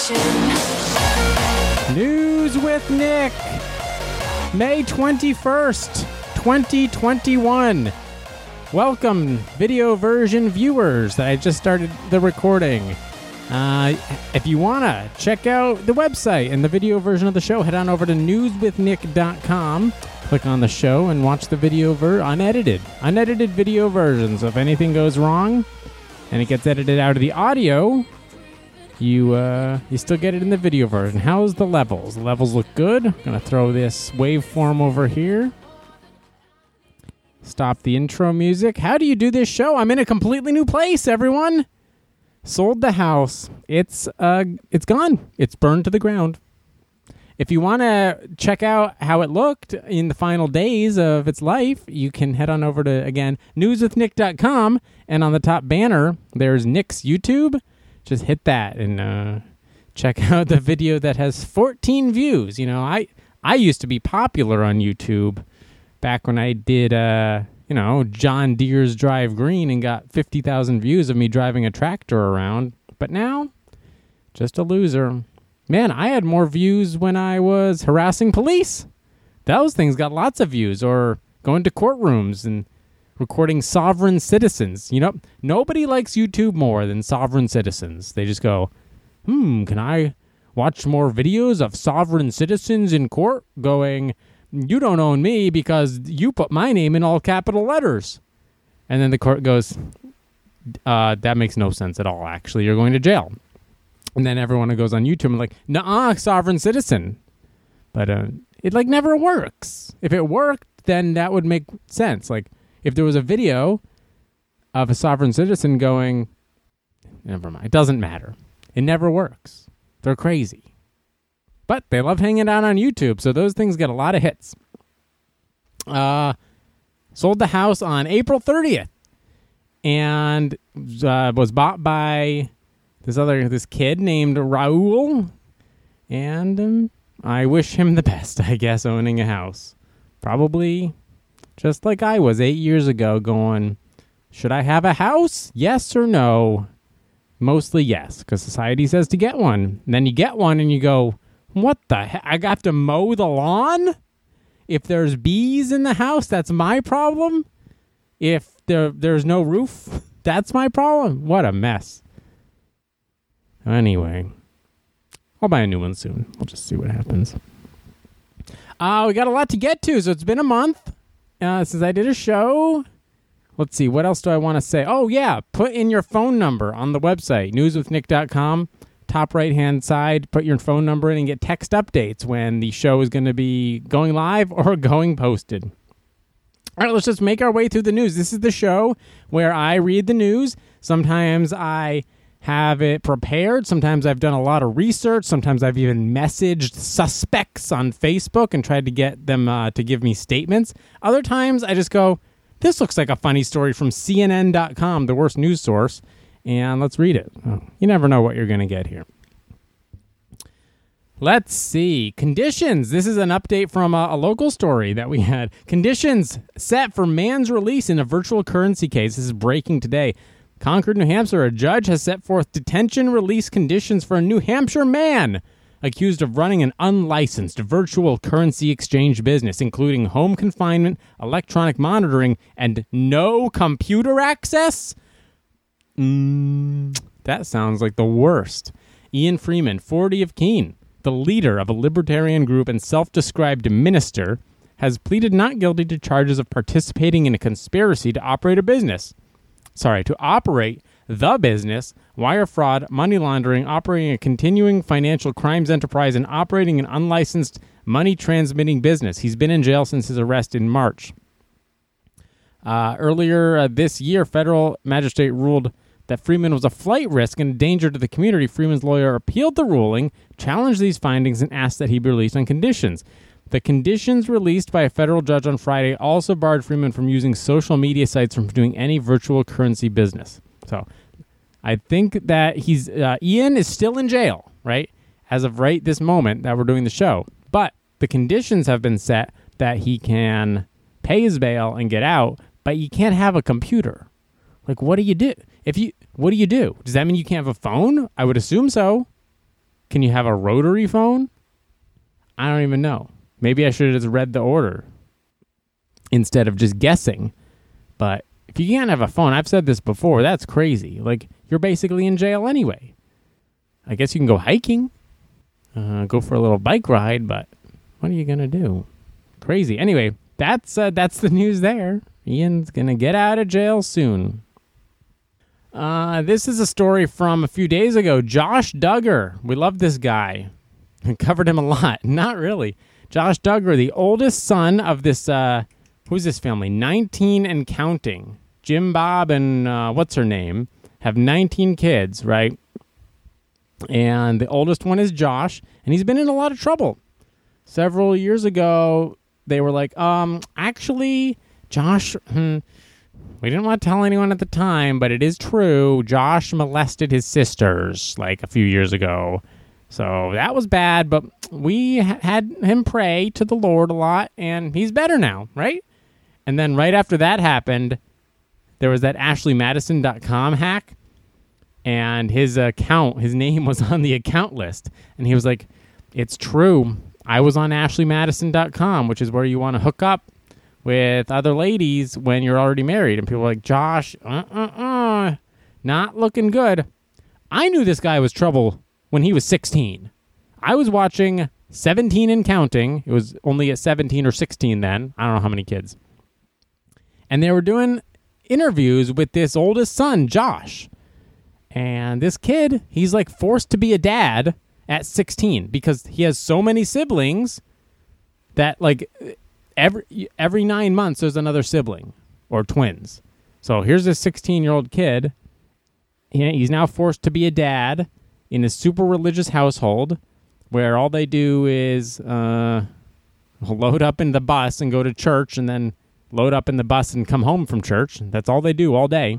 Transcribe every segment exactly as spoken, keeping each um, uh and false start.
News with Nick, May twenty-first, twenty twenty-one. Welcome, video version viewers. I just started the recording. Uh, if you want to check out the website and the video version of the show, head on over to news with nick dot com. Click on the show and watch the video ver- unedited. Unedited video versions. If anything goes wrong and it gets edited out of the audio, you uh, you still get it in the video version. How's the levels? The levels look good. I'm going to throw this waveform over here. Stop the intro music. How do you do this show? I'm in a completely new place, everyone. Sold the house. It's uh, it's gone. It's burned to the ground. If you want to check out how it looked in the final days of its life, you can head on over to, again, news with nick dot com, and on the top banner, there's Nick's YouTube. Just hit that and uh, check out the video that has fourteen views. You know, I, I used to be popular on YouTube back when I did, uh, you know, John Deere's Drive Green and got fifty thousand views of me driving a tractor around. But now, just a loser. Man, I had more views when I was harassing police. Those things got lots of views. Or going to courtrooms and recording sovereign citizens. You know, nobody likes YouTube more than sovereign citizens. They just go, hmm, can I watch more videos of sovereign citizens in court going, you don't own me because you put my name in all capital letters. And then the court goes, uh, that makes no sense at all, actually. You're going to jail. And then everyone goes on YouTube and like, nah, sovereign citizen. But uh, it like never works. If it worked, then that would make sense. Like if there was a video of a sovereign citizen going, never mind, it doesn't matter. It never works. They're crazy. But they love hanging out on YouTube, so those things get a lot of hits. Uh, sold the house on April thirtieth. And uh, was bought by this other this kid named Raul, and um, I wish him the best, I guess, owning a house. Probably just like I was eight years ago going, should I have a house? Yes or no? Mostly yes, because society says to get one. And then you get one and you go, what the heck? I got to mow the lawn? If there's bees in the house, that's my problem? If there there's no roof, that's my problem? What a mess. Anyway, I'll buy a new one soon. We'll just see what happens. Uh, we got a lot to get to, so it's been a month uh, since I did a show. Let's see, what else do I want to say? Oh, yeah, put in your phone number on the website, news with nick dot com. Top right-hand side, put your phone number in and get text updates when the show is going to be going live or going posted. All right, let's just make our way through the news. This is the show where I read the news. Sometimes I have it prepared. Sometimes I've done a lot of research. Sometimes I've even messaged suspects on Facebook and tried to get them uh, to give me statements. Other times I just go, this looks like a funny story from C N N dot com, the worst news source, and let's read it. Oh, you never know what you're going to get here. Let's see. Conditions. This is an update from a, a local story that we had. Conditions set for man's release in a virtual currency case. This is breaking today. Concord, New Hampshire, a judge has set forth detention release conditions for a New Hampshire man accused of running an unlicensed virtual currency exchange business, including home confinement, electronic monitoring, and no computer access? Mm, that sounds like the worst. Ian Freeman, forty, of Keene, the leader of a libertarian group and self-described minister, has pleaded not guilty to charges of participating in a conspiracy to operate a business. Sorry, to operate the business, wire fraud, money laundering, operating a continuing financial crimes enterprise, and operating an unlicensed money-transmitting business. He's been in jail since his arrest in March. Uh, earlier uh, this year, federal magistrate ruled that Freeman was a flight risk and a danger to the community. Freeman's lawyer appealed the ruling, challenged these findings, and asked that he be released on conditions. The conditions released by a federal judge on Friday also barred Freeman from using social media sites from doing any virtual currency business. So I think that he's uh, Ian is still in jail, right, as of right this moment that we're doing the show. But the conditions have been set that he can pay his bail and get out, but you can't have a computer. Like, what do you do? If you, what do you do? Does that mean you can't have a phone? I would assume so. Can you have a rotary phone? I don't even know. Maybe I should have just read the order instead of just guessing. But if you can't have a phone, I've said this before, that's crazy. Like, you're basically in jail anyway. I guess you can go hiking, uh, go for a little bike ride, but what are you going to do? Crazy. Anyway, that's uh, that's the news there. Ian's going to get out of jail soon. Uh, this is a story from a few days ago. Josh Duggar. We love this guy. I covered him a lot. Not really. Josh Duggar, the oldest son of this, uh, who's this family? nineteen and counting. Jim, Bob, and uh, what's her name? Have nineteen kids, right? And the oldest one is Josh, and he's been in a lot of trouble. Several years ago, they were like, um, actually, Josh, hmm, we didn't want to tell anyone at the time, but it is true. Josh molested his sisters like a few years ago. So that was bad, but we ha- had him pray to the Lord a lot, and he's better now, right? And then right after that happened, there was that Ashley Madison dot com hack, and his account, his name was on the account list. And he was like, it's true. I was on Ashley Madison dot com, which is where you want to hook up with other ladies when you're already married. And people were like, Josh, uh-uh-uh, not looking good. I knew this guy was trouble when he was sixteen. I was watching seventeen and counting. It was only at seventeen or sixteen then. I don't know how many kids. And they were doing interviews with this oldest son, Josh. And this kid, he's like forced to be a dad at sixteen because he has so many siblings that like every every nine months there's another sibling or twins. So here's this sixteen-year-old kid. He's now forced to be a dad in a super religious household where all they do is uh, load up in the bus and go to church and then load up in the bus and come home from church. That's all they do all day.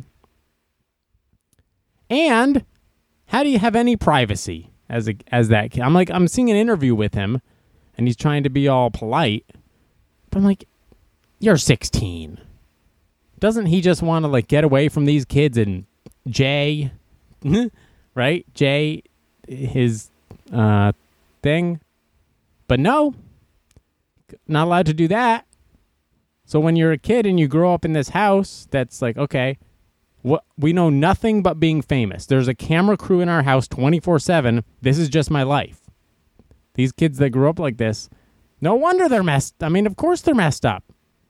And how do you have any privacy as a, as that kid? I'm like, I'm seeing an interview with him, and he's trying to be all polite. But I'm like, you're sixteen. Doesn't he just want to like get away from these kids and Jay, right? Jay, his uh, thing. But no, not allowed to do that. So when you're a kid and you grow up in this house that's like, okay, what we know nothing but being famous. There's a camera crew in our house twenty-four seven. This is just my life. These kids that grew up like this, no wonder they're messed. I mean, of course they're messed up.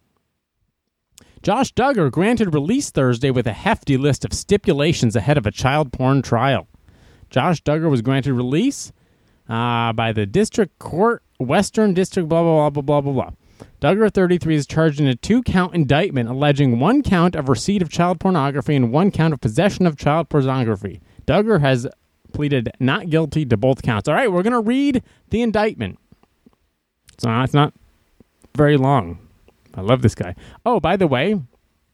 Josh Duggar granted release Thursday with a hefty list of stipulations ahead of a child porn trial. Josh Duggar was granted release uh, by the District Court, Western District, blah, blah, blah, blah, blah, blah. Duggar, thirty-three, is charged in a two-count indictment alleging one count of receipt of child pornography and one count of possession of child pornography. Duggar has pleaded not guilty to both counts. All right, we're going to read the indictment. So it's not very long. I love this guy. Oh, by the way,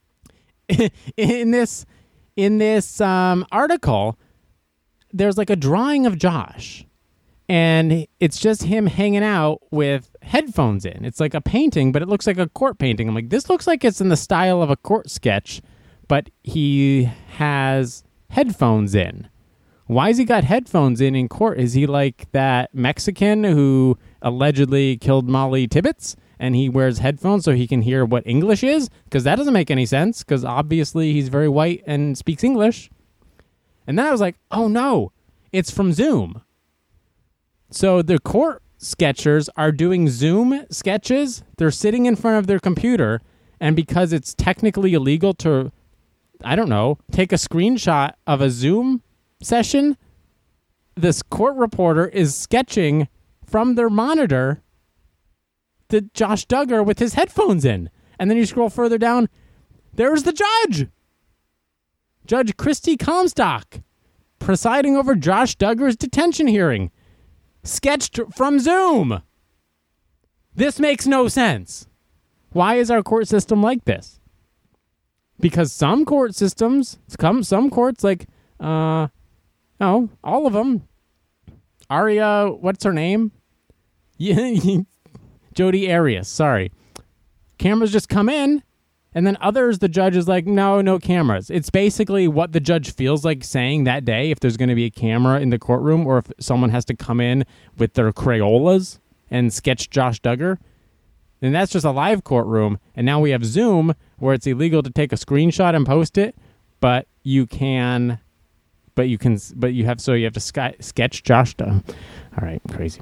in this in this um, article, there's like a drawing of Josh. And it's just him hanging out with headphones in. It's like a painting, but it looks like a court painting. I'm like, this looks like it's in the style of a court sketch, but he has headphones in. Why has he got headphones in in court? Is he like that Mexican who allegedly killed Molly Tibbetts, and he wears headphones so he can hear what English is? Because that doesn't make any sense, because obviously he's very white and speaks English. And then I was like, oh no, it's from Zoom. So the court sketchers are doing Zoom sketches. They're sitting in front of their computer, and because it's technically illegal to, I don't know, take a screenshot of a Zoom session, this court reporter is sketching from their monitor to Josh Duggar with his headphones in. And then you scroll further down, there's the judge. Judge Christy Comstock presiding over Josh Duggar's detention hearing. Sketched from Zoom. This makes no sense. Why is our court system like this? Because some court systems, some courts like, uh, no, all of them. Aria, what's her name? Jodi Arias, sorry. Cameras just come in, And then others, the judge is like, no, no cameras. It's basically what the judge feels like saying that day if there's going to be a camera in the courtroom or if someone has to come in with their Crayolas and sketch Josh Duggar. And that's just a live courtroom. And now we have Zoom where it's illegal to take a screenshot and post it, but you can, but you can, but you have, so you have to sky, sketch Josh Duggar. All right, crazy.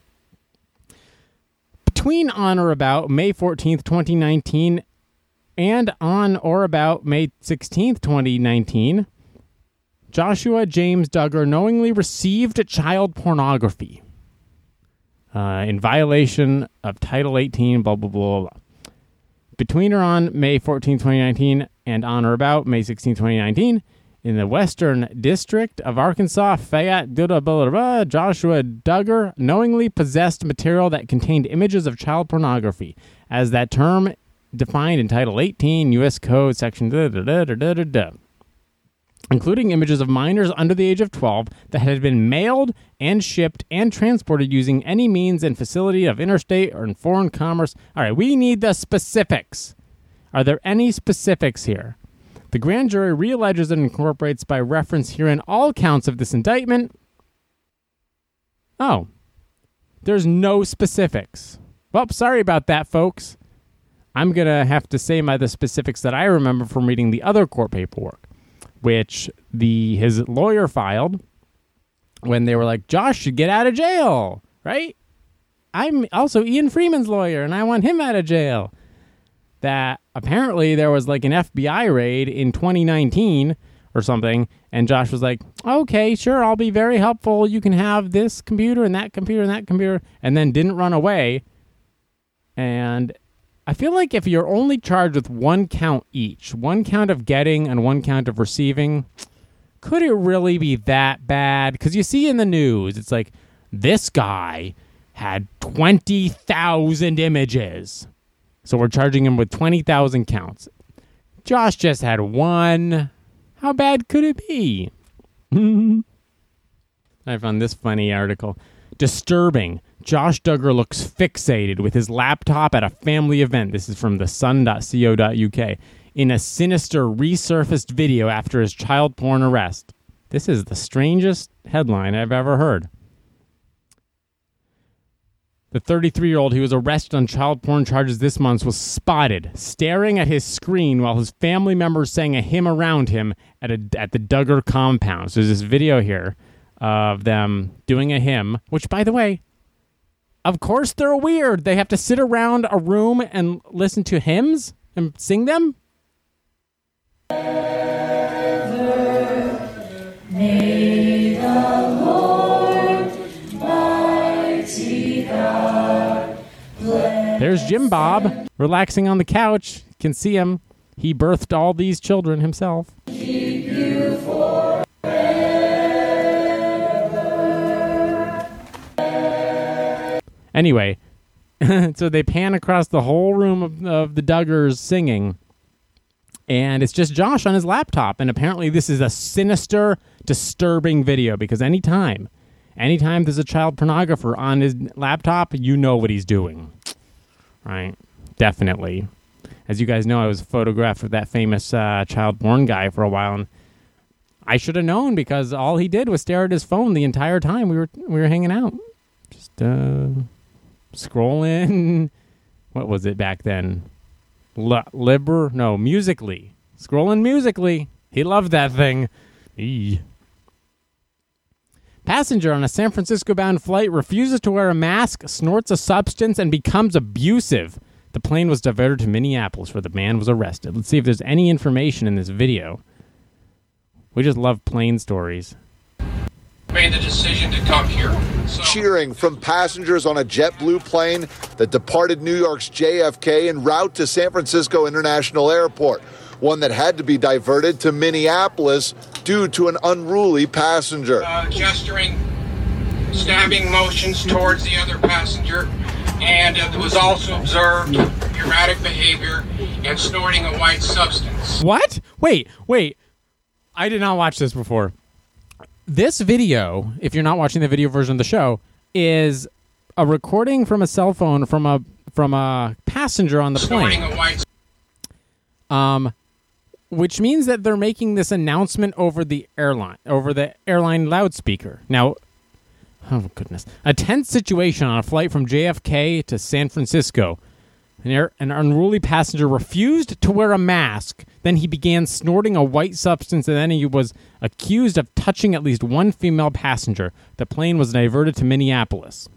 Between on or about May fourteenth, twenty nineteen, and on or about May sixteenth, twenty nineteen, Joshua James Duggar knowingly received child pornography uh, in violation of Title eighteen, blah, blah, blah, blah. Between or on May fourteenth, twenty nineteen, and on or about May sixteenth, twenty nineteen, in the Western District of Arkansas, Fayette, blah, blah, blah, blah, Joshua Duggar knowingly possessed material that contained images of child pornography, as that term defined in Title eighteen, U S Code, Section da da da da da da da, including images of minors under the age of twelve that had been mailed and shipped and transported using any means and facility of interstate or in foreign commerce. All right, we need the specifics. Are there any specifics here? The grand jury realleges and incorporates by reference herein all counts of this indictment. Oh, there's no specifics. Well, sorry about that, folks. I'm going to have to say my the specifics that I remember from reading the other court paperwork, which the his lawyer filed when they were like, Josh should get out of jail, right? I'm also Ian Freeman's lawyer, and I want him out of jail. That apparently there was like an F B I raid in twenty nineteen or something, and Josh was like, okay, sure, I'll be very helpful. You can have this computer and that computer and that computer, and then didn't run away. And I feel like if you're only charged with one count each, one count of getting and one count of receiving, could it really be that bad? Because you see in the news, it's like, this guy had twenty thousand images. So we're charging him with twenty thousand counts. Josh just had one. How bad could it be? I found this funny article. Disturbing. Josh Duggar looks fixated with his laptop at a family event. This is from the sun dot co dot U K. In a sinister resurfaced video after his child porn arrest. This is the strangest headline I've ever heard. The thirty-three-year-old who was arrested on child porn charges this month was spotted staring at his screen while his family members sang a hymn around him at a, at the Duggar compound. So there's this video here of them doing a hymn, which, by the way, of course they're weird. They have to sit around a room and listen to hymns and sing them. May the Lord mighty God bless. There's Jim Bob relaxing on the couch. You can see him. He birthed all these children himself. Keep you forever. Anyway, so they pan across the whole room of, of the Duggars singing, and it's just Josh on his laptop. And apparently this is a sinister, disturbing video because anytime, anytime there's a child pornographer on his laptop, you know what he's doing, right? Definitely. As you guys know, I was photographed with that famous uh, child porn guy for a while, and I should have known because all he did was stare at his phone the entire time we were we were hanging out. Just uh, scrolling. What was it back then? L- Liber? No, Musical.ly. Scrolling Musical.ly. He loved that thing. Eee. Passenger on a San Francisco-bound flight refuses to wear a mask, snorts a substance, and becomes abusive. The plane was diverted to Minneapolis where the man was arrested. Let's see if there's any information in this video. We just love plane stories. Made the decision to come here. So- Cheering from passengers on a JetBlue plane that departed New York's J F K en route to San Francisco International Airport, one that had to be diverted to Minneapolis due to an unruly passenger. Uh, gesturing, stabbing motions towards the other passenger, and it was also observed erratic behavior and snorting a white substance. What? Wait, wait. I did not watch this before. This video, if you're not watching the video version of the show, is a recording from a cell phone from a from a passenger on the plane. Snorting a white. Um, which means that they're making this announcement over the airline, over the airline loudspeaker. Now, oh goodness, a tense situation on a flight from J F K to San Francisco. An, air, an unruly passenger refused to wear a mask. Then he began snorting a white substance, and then he was accused of touching at least one female passenger. The plane was diverted to Minneapolis.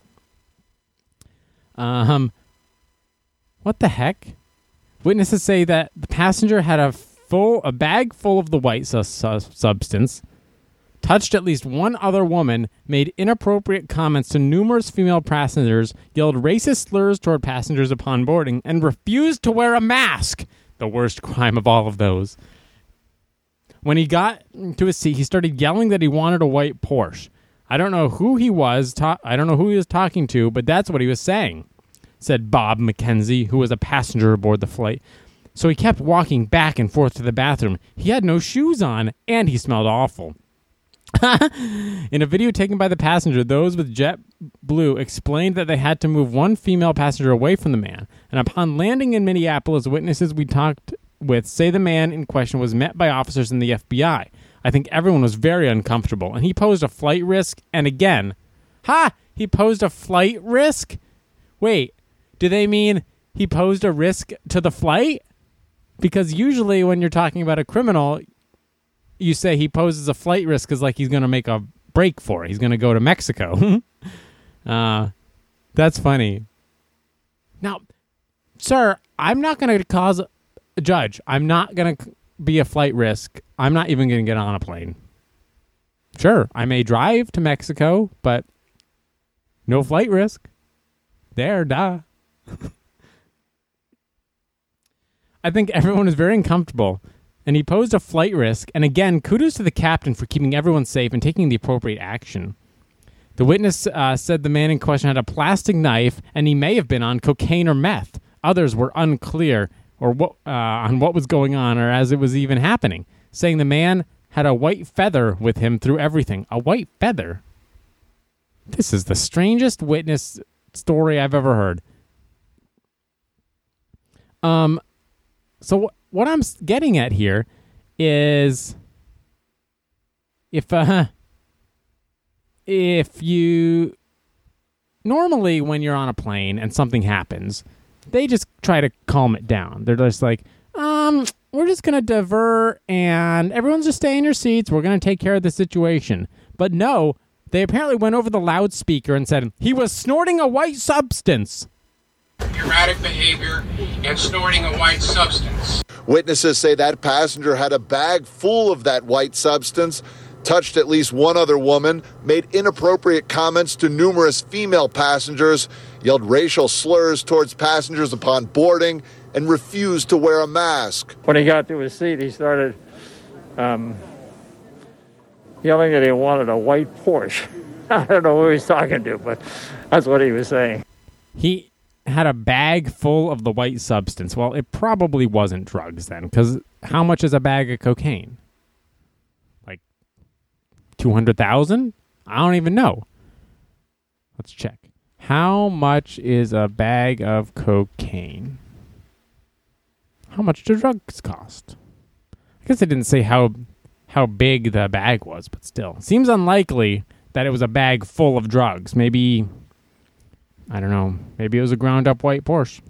Um, what the heck? Witnesses say that the passenger had a full, a bag full of the white su- su- substance, touched at least one other woman, made inappropriate comments to numerous female passengers, yelled racist slurs toward passengers upon boarding, and refused to wear a mask. The worst crime of all of those. When he got to his seat, he started yelling that he wanted a white Porsche. I don't know who he was. Ta- I don't know who he was talking to, but that's what he was saying, said Bob McKenzie, who was a passenger aboard the flight. So he kept walking back and forth to the bathroom. He had no shoes on, and he smelled awful. In a video taken by the passenger, those with JetBlue explained that they had to move one female passenger away from the man. And upon landing in Minneapolis, witnesses we talked with say the man in question was met by officers in the F B I. I think everyone was very uncomfortable, and he posed a flight risk. And again, ha! He posed a flight risk? Wait, do they mean he posed a risk to the flight? Because usually when you're talking about a criminal, you say he poses a flight risk because like he's going to make a break for it. He's going to go to Mexico. uh, that's funny. Now, sir, I'm not going to cause a judge. I'm not going to be a flight risk. I'm not even going to get on a plane. Sure, I may drive to Mexico, but no flight risk. There, duh. I think everyone is very uncomfortable. And he posed a flight risk. And again, kudos to the captain for keeping everyone safe and taking the appropriate action. The witness uh, said the man in question had a plastic knife, and he may have been on cocaine or meth. Others were unclear or what, uh, on what was going on or as it was even happening, saying the man had a white feather with him through everything. A white feather? This is the strangest witness story I've ever heard. Um, so what I'm getting at here is if uh, if you normally when you're on a plane and something happens, they just try to calm it down. They're just like, um, we're just going to divert and everyone's just stay in your seats. We're going to take care of the situation. But no, they apparently went over the loudspeaker and said he was snorting a white substance. Erratic behavior and snorting a white substance. Witnesses say that passenger had a bag full of that white substance, touched at least one other woman, made inappropriate comments to numerous female passengers, yelled racial slurs towards passengers upon boarding, and refused to wear a mask. When he got to his seat, he started um, yelling that he wanted a white Porsche. I don't know who he was talking to, but that's what he was saying. He had a bag full of the white substance. Well, it probably wasn't drugs then, because how much is a bag of cocaine? Like two hundred thousand? I don't even know. Let's check. How much is a bag of cocaine? How much do drugs cost? I guess they didn't say how how big the bag was, but still. Seems unlikely that it was a bag full of drugs. Maybe, I don't know, maybe it was a ground-up white Porsche.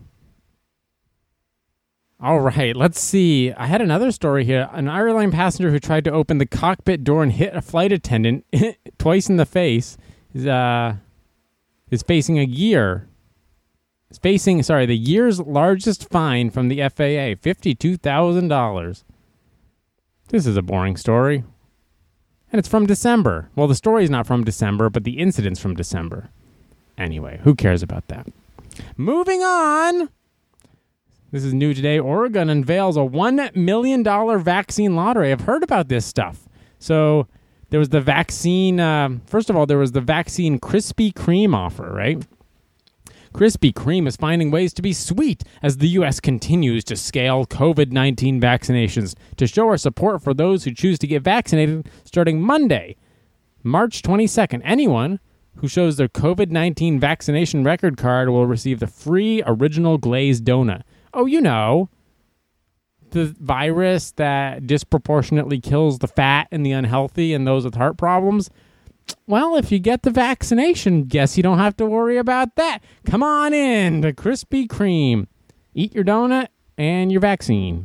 All right, let's see. I had another story here. An airline passenger who tried to open the cockpit door and hit a flight attendant twice in the face is uh is facing a year. Is facing, sorry, the year's largest fine from the F A A, fifty-two thousand dollars. This is a boring story. And it's from December. Well, the story's not from December, but the incident's from December. Anyway, who cares about that? Moving on. This is new today. Oregon unveils a one million dollars vaccine lottery. I've heard about this stuff. So there was the vaccine, uh, first of all, there was the vaccine Krispy Kreme offer, right? Krispy Kreme is finding ways to be sweet as the U S continues to scale covid nineteen vaccinations to show our support for those who choose to get vaccinated starting Monday, March twenty-second. Anyone who shows their covid nineteen vaccination record card will receive the free original glazed donut. Oh, you know, the virus that disproportionately kills the fat and the unhealthy and those with heart problems? Well, if you get the vaccination, guess you don't have to worry about that. Come on in to Krispy Kreme. Eat your donut and your vaccine.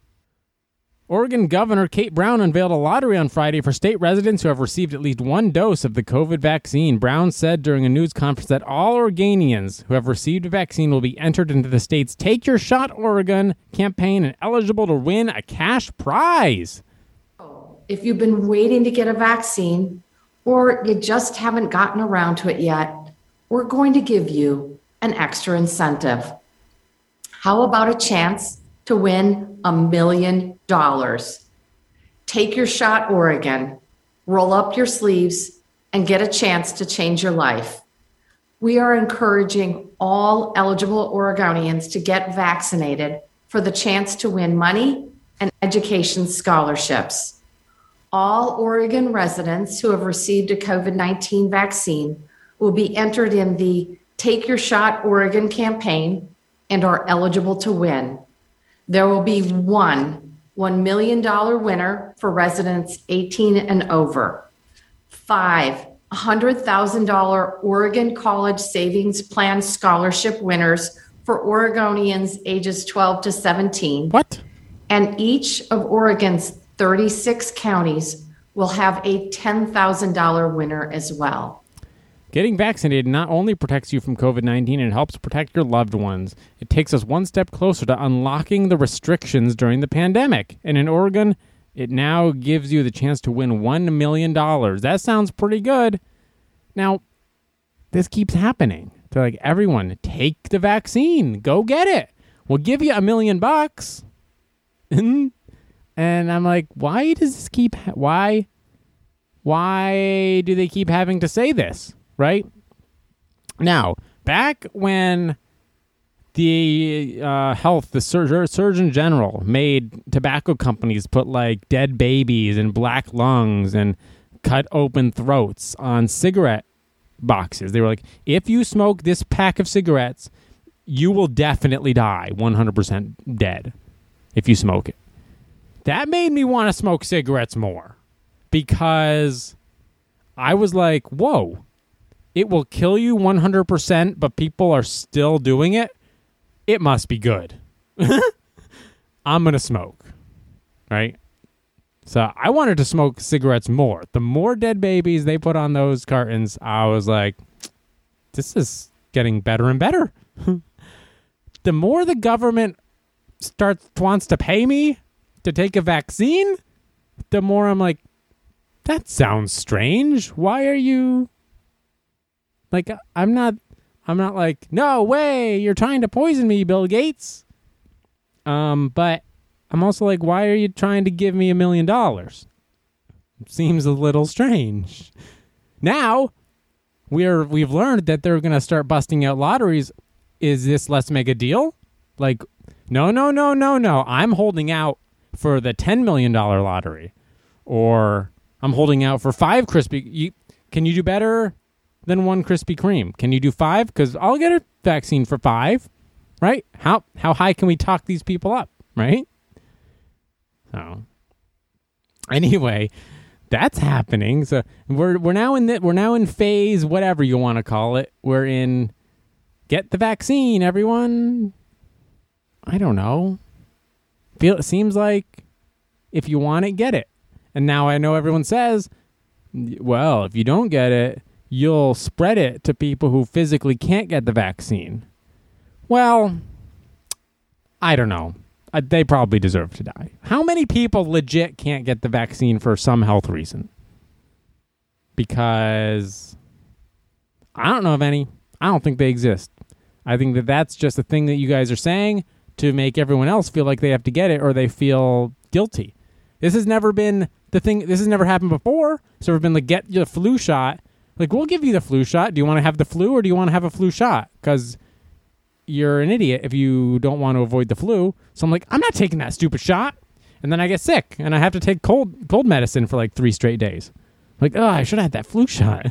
Oregon Governor Kate Brown unveiled a lottery on Friday for state residents who have received at least one dose of the COVID vaccine. Brown said during a news conference that all Oregonians who have received a vaccine will be entered into the state's Take Your Shot Oregon campaign and eligible to win a cash prize. If you've been waiting to get a vaccine or you just haven't gotten around to it yet, we're going to give you an extra incentive. How about a chance to win a million dollars? Take Your Shot Oregon, roll up your sleeves, and get a chance to change your life. We are encouraging all eligible Oregonians to get vaccinated for the chance to win money and education scholarships. All Oregon residents who have received a COVID nineteen vaccine will be entered in the Take Your Shot Oregon campaign and are eligible to win. There will be one one million dollars winner for residents eighteen and over. Five one hundred thousand dollars Oregon College Savings Plan scholarship winners for Oregonians ages twelve to seventeen. What? And each of Oregon's thirty-six counties will have a ten thousand dollars winner as well. Getting vaccinated not only protects you from COVID nineteen, it helps protect your loved ones. It takes us one step closer to unlocking the restrictions during the pandemic. And in Oregon, it now gives you the chance to win one million dollars. That sounds pretty good. Now, this keeps happening. They're like, everyone, take the vaccine. Go get it. We'll give you a million bucks. And I'm like, why does this keep... Ha- why? Why do they keep having to say this? Right? Now, back when the uh, health, the Sur- Surgeon General made tobacco companies put like dead babies and black lungs and cut open throats on cigarette boxes. They were like, if you smoke this pack of cigarettes, you will definitely die one hundred percent dead if you smoke it. That made me want to smoke cigarettes more because I was like, whoa. It will kill you one hundred percent, but people are still doing it. It must be good. I'm going to smoke, right? So I wanted to smoke cigarettes more. The more dead babies they put on those cartons, I was like, this is getting better and better. The more the government starts wants to pay me to take a vaccine, the more I'm like, that sounds strange. Why are you... Like, I'm not, I'm not like, no way, you're trying to poison me, Bill Gates. Um, but I'm also like, why are you trying to give me a million dollars? Seems a little strange. Now, we're, we've learned that they're going to start busting out lotteries. Is this let's make a deal? Like, no, no, no, no, no. I'm holding out for the ten million dollars lottery. Or I'm holding out for five Krispy. You, can you do better than one Krispy Kreme? Can you do five? Because I'll get a vaccine for five, right? How how high can we talk these people up, right? So anyway, that's happening. So we're we're now in the, we're now in phase whatever you want to call it. We're in get the vaccine, everyone. I don't know. Feel it seems like if you want it, get it. And now I know everyone says, well, if you don't get it, you'll spread it to people who physically can't get the vaccine. Well, I don't know. Uh, they probably deserve to die. How many people legit can't get the vaccine for some health reason? Because I don't know of any. I don't think they exist. I think that that's just a thing that you guys are saying to make everyone else feel like they have to get it or they feel guilty. This has never been the thing. This has never happened before. So we've been like, get the flu shot. Like, we'll give you the flu shot. Do you want to have the flu or do you want to have a flu shot? Because you're an idiot if you don't want to avoid the flu. So I'm like, I'm not taking that stupid shot. And then I get sick and I have to take cold cold medicine for like three straight days. Like, oh, I should have had that flu shot.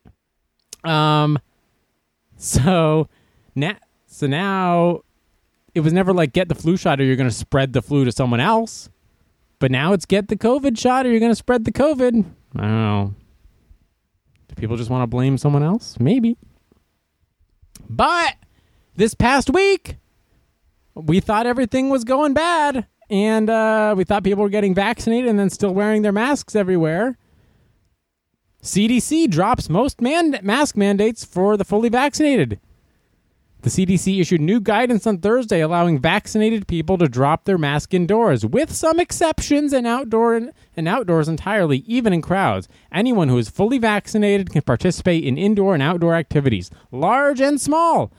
Um, so now, so now it was never like get the flu shot or you're going to spread the flu to someone else. But now it's get the COVID shot or you're going to spread the COVID. I don't know. Do people just want to blame someone else? Maybe. But this past week, we thought everything was going bad. And uh, we thought people were getting vaccinated and then still wearing their masks everywhere. C D C drops most man- mask mandates for the fully vaccinated. The C D C issued new guidance on Thursday allowing vaccinated people to drop their mask indoors, with some exceptions and outdoor and, and outdoors entirely, even in crowds. Anyone who is fully vaccinated can participate in indoor and outdoor activities, large and small.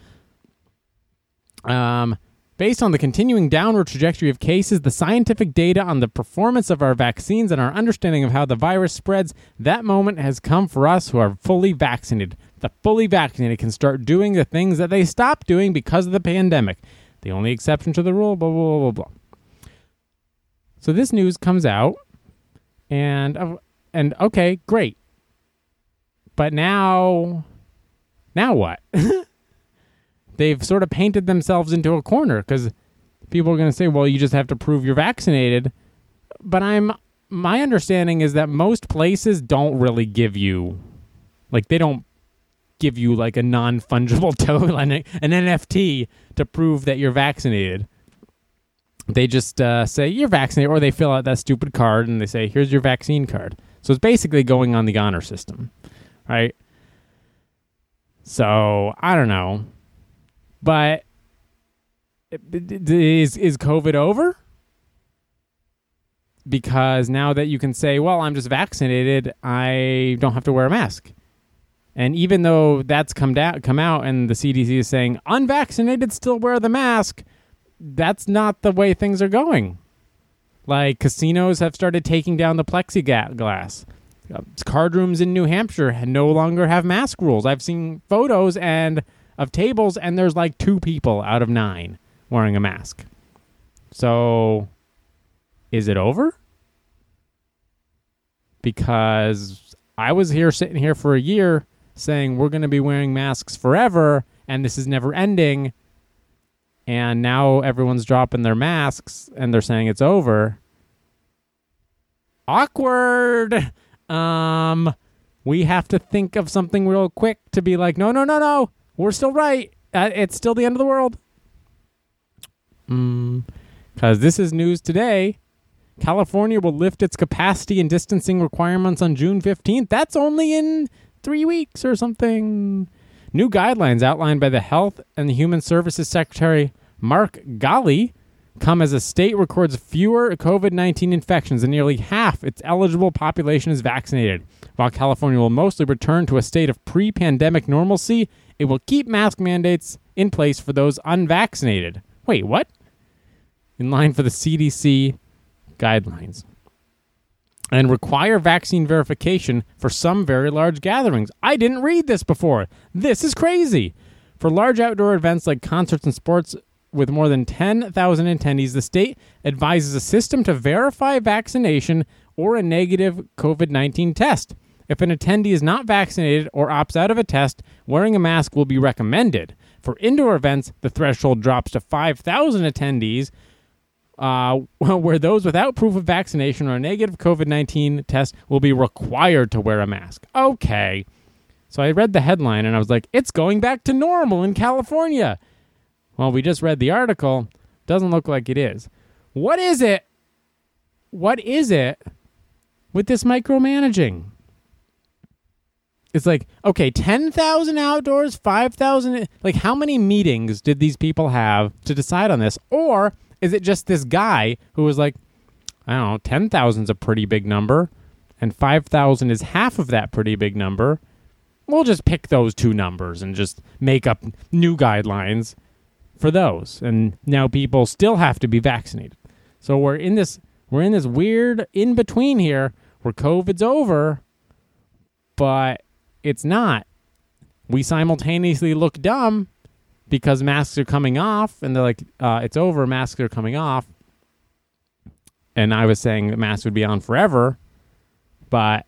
Um, based on the continuing downward trajectory of cases, the scientific data on the performance of our vaccines, and our understanding of how the virus spreads, that moment has come for us who are fully vaccinated. The fully vaccinated can start doing the things that they stopped doing because of the pandemic. The only exception to the rule, blah, blah, blah, blah. So this news comes out, and, uh, and okay, great. But now, now what? They've sort of painted themselves into a corner because people are going to say, well, you just have to prove you're vaccinated. But I'm my understanding is that most places don't really give you, like, they don't give you like a non-fungible token, an N F T to prove that you're vaccinated. They just uh, say you're vaccinated, or they fill out that stupid card and they say, here's your vaccine card. So it's basically going on the honor system, right? So I don't know. But is is COVID over? Because now that you can say, well, I'm just vaccinated, I don't have to wear a mask. And even though that's come down, come out and the C D C is saying unvaccinated still wear the mask, that's not the way things are going. Like, casinos have started taking down the plexiglass. Card rooms in New Hampshire no longer have mask rules. I've seen photos and of tables, and there's like two people out of nine wearing a mask. So, is it over? Because I was here sitting here for a year saying we're going to be wearing masks forever, and this is never ending. And now everyone's dropping their masks, and they're saying it's over. Awkward. Um, we have to think of something real quick to be like, no, no, no, no. We're still right. Uh, it's still the end of the world. Mm, because this is news today. California will lift its capacity and distancing requirements on June fifteenth. That's only in three weeks or something. New guidelines outlined by the Health and Human Services Secretary Mark Ghaly come as a state records fewer COVID nineteen infections and nearly half its eligible population is vaccinated. While California will mostly return to a state of pre-pandemic normalcy, it will keep mask mandates in place for those unvaccinated. Wait, what? In line for the C D C guidelines. And require vaccine verification for some very large gatherings. I didn't read this before. This is crazy. For large outdoor events like concerts and sports with more than ten thousand attendees, the state advises a system to verify vaccination or a negative COVID nineteen test. If an attendee is not vaccinated or opts out of a test, wearing a mask will be recommended. For indoor events, the threshold drops to five thousand attendees, uh, where those without proof of vaccination or a negative COVID nineteen test will be required to wear a mask. Okay. So I read the headline and I was like, it's going back to normal in California. Well, we just read the article. Doesn't look like it is. What is it? What is it with this micromanaging? It's like, okay, ten thousand outdoors, five thousand. Like, how many meetings did these people have to decide on this? Or is it just this guy who was like, I don't know, ten thousand is a pretty big number, and five thousand is half of that pretty big number. We'll just pick those two numbers and just make up new guidelines for those. And now people still have to be vaccinated. So we're in this we're in this weird in-between here where COVID's over, but it's not. We simultaneously look dumb because masks are coming off, and they're like, uh, it's over, masks are coming off. And I was saying that masks would be on forever, but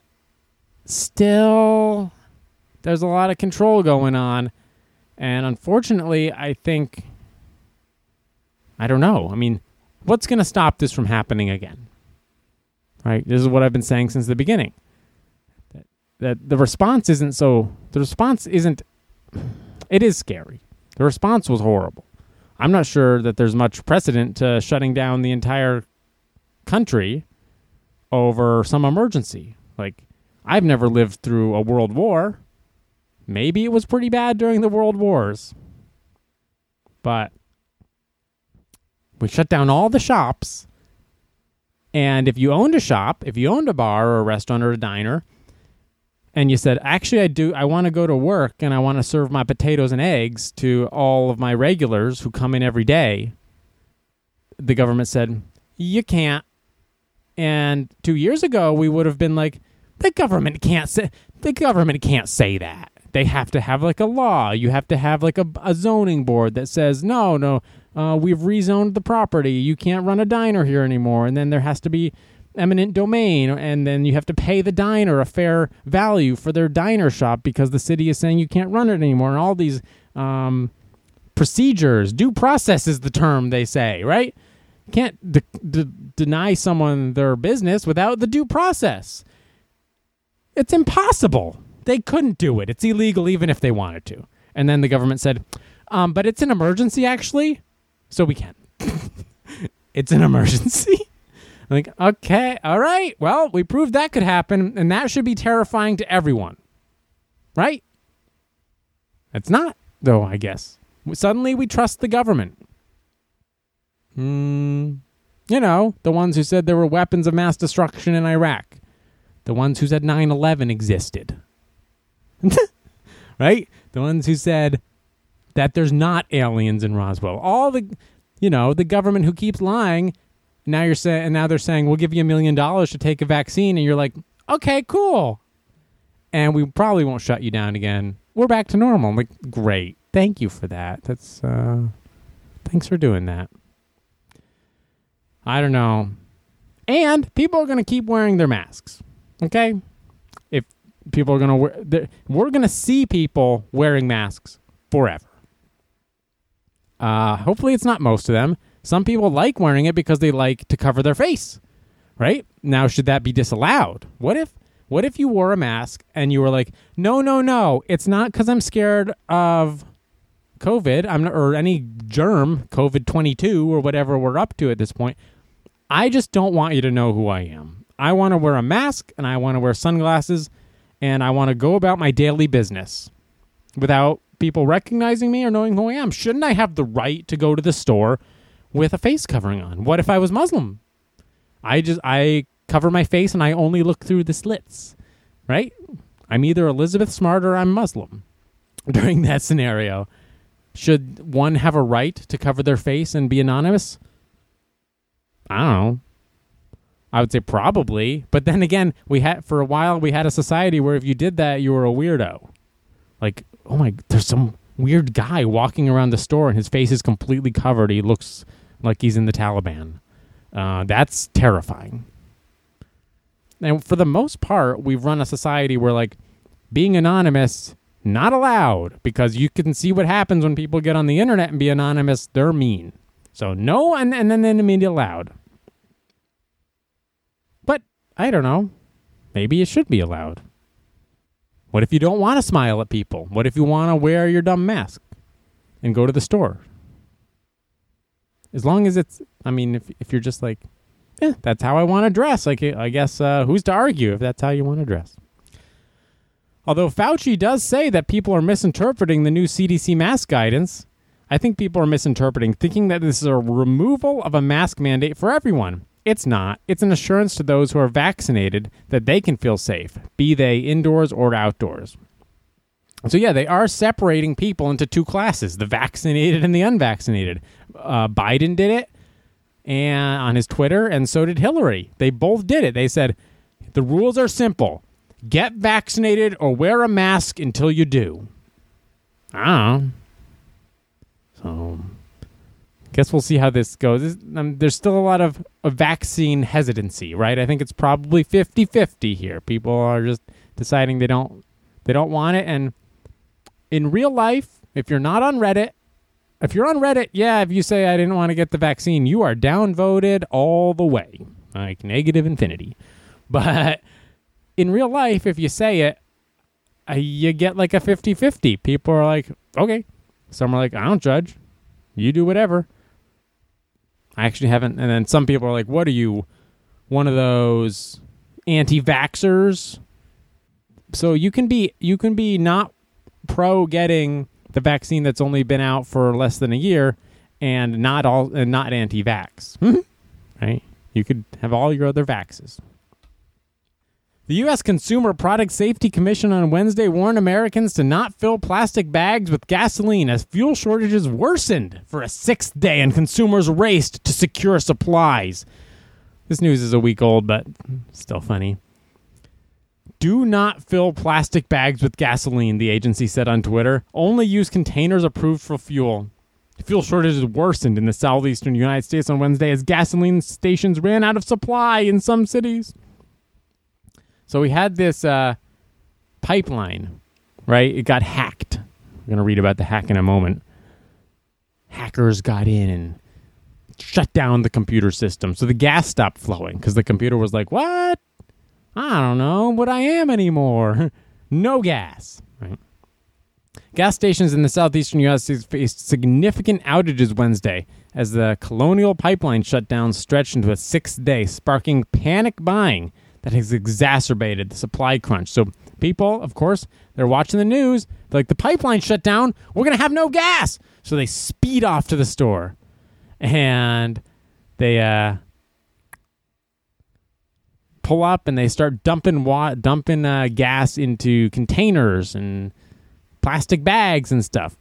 still, there's a lot of control going on. And unfortunately, I think I don't know. I mean, what's going to stop this from happening again? Right? This is what I've been saying since the beginning. That, that the response isn't so... The response isn't... It is scary. The response was horrible. I'm not sure that there's much precedent to shutting down the entire country over some emergency. Like, I've never lived through a world war. Maybe it was pretty bad during the world wars. But we shut down all the shops. And if you owned a shop, if you owned a bar or a restaurant or a diner, and you said, actually, I do, I want to go to work and I want to serve my potatoes and eggs to all of my regulars who come in every day, the government said, you can't. And two years ago, we would have been like, the government can't say, the government can't say that. They have to have like a law. You have to have like a, a zoning board that says, no, no, uh, we've rezoned the property. You can't run a diner here anymore. And then there has to be eminent domain, and then you have to pay the diner a fair value for their diner shop because the city is saying you can't run it anymore. And all these um, procedures, due process is the term they say, right? You can't de- de- deny someone their business without the due process. It's impossible. They couldn't do it. It's illegal even if they wanted to. And then the government said, um, but it's an emergency actually, so we can. It's an emergency. Like, okay, all right. Well, we proved that could happen, and that should be terrifying to everyone. Right? It's not, though, I guess. Suddenly we trust the government. Hmm. You know, the ones who said there were weapons of mass destruction in Iraq. The ones who said nine eleven existed. Right? The ones who said that there's not aliens in Roswell. All the, you know, the government who keeps lying. Now you're saying, and now they're saying we'll give you a million dollars to take a vaccine, and you're like, okay, cool, and we probably won't shut you down again. We're back to normal. I'm like, great, thank you for that. That's uh, thanks for doing that. I don't know, and people are going to keep wearing their masks. Okay, if people are going to wear, we're going to see people wearing masks forever. Uh, hopefully, it's not most of them. Some people like wearing it because they like to cover their face, right? Now, should that be disallowed? What if what if you wore a mask and you were like, no, no, no, it's not because I'm scared of COVID I'm not, or any germ, COVID twenty-two or whatever we're up to at this point. I just don't want you to know who I am. I want to wear a mask and I want to wear sunglasses and I want to go about my daily business without people recognizing me or knowing who I am. Shouldn't I have the right to go to the store with a face covering on? What if I was Muslim? I just, I cover my face and I only look through the slits, right? I'm either Elizabeth Smart or I'm Muslim during that scenario. Should one have a right to cover their face and be anonymous? I don't know. I would say probably. But then again, we had, for a while, we had a society where if you did that, you were a weirdo. Like, oh my, there's some weird guy walking around the store and his face is completely covered. He looks like he's in the Taliban. Uh, that's terrifying. And for the most part, we've run a society where, like, being anonymous, not allowed, because you can see what happens when people get on the internet and be anonymous. They're mean. So no, and, and then immediately allowed. But I don't know. Maybe it should be allowed. What if you don't want to smile at people? What if you want to wear your dumb mask and go to the store? As long as it's, I mean, if if you're just like, yeah, that's how I want to dress. Like, I guess uh, who's to argue if that's how you want to dress? Although Fauci does say that people are misinterpreting the new C D C mask guidance, I think people are misinterpreting, thinking that this is a removal of a mask mandate for everyone. It's not. It's an assurance to those who are vaccinated that they can feel safe, be they indoors or outdoors. So yeah, they are separating people into two classes, the vaccinated and the unvaccinated. Uh, Biden did it and on his Twitter, and so did Hillary. They both did it. They said, the rules are simple. Get vaccinated or wear a mask until you do. I don't know. So, guess we'll see how this goes. This, um, there's still a lot of, of vaccine hesitancy, right? I think it's probably fifty-fifty here. People are just deciding they don't they don't want it. And in real life, if you're not on Reddit if you're on Reddit, yeah, if you say I didn't want to get the vaccine, you are downvoted all the way, like negative infinity. But in real life, if you say it, uh, you get like a fifty-fifty. People are like, okay. Some are like, I don't judge. You do whatever. I actually haven't. And then some people are like, what are you, one of those anti-vaxxers? So you can be you can be not pro getting the vaccine that's only been out for less than a year, and not all and not anti-vax, right? You could have all your other vaxes. The U S Consumer Product Safety Commission on Wednesday warned Americans to not fill plastic bags with gasoline as fuel shortages worsened for a sixth day and consumers raced to secure supplies. This news is a week old, but still funny. Do not fill plastic bags with gasoline, the agency said on Twitter. Only use containers approved for fuel. Fuel shortages worsened in the southeastern United States on Wednesday as gasoline stations ran out of supply in some cities. So we had this uh, pipeline, right? It got hacked. We're going to read about the hack in a moment. Hackers got in and shut down the computer system. So the gas stopped flowing because the computer was like, what? I don't know what I am anymore. No gas. Right? Gas stations in the southeastern U S faced significant outages Wednesday as the Colonial Pipeline shutdown stretched into a sixth day, sparking panic buying that has exacerbated the supply crunch. So people, of course, they're watching the news. They're like, the pipeline shut down. We're going to have no gas. So they speed off to the store. And they uh, pull up and they start dumping wa- dumping uh, gas into containers and plastic bags and stuff.